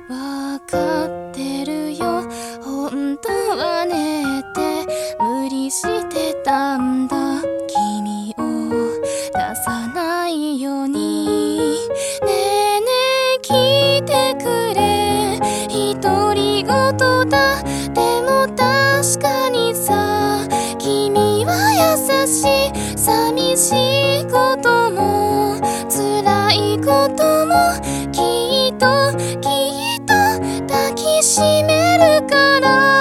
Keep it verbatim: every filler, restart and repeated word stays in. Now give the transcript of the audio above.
わかってるよ、本当はねって無理してたんだ。君を出さないように。ねえねえ聞いてくれ、独り言だ。でも確かにさ、君は優しい。寂しいことも辛いこともきっときっと抱きしめるから。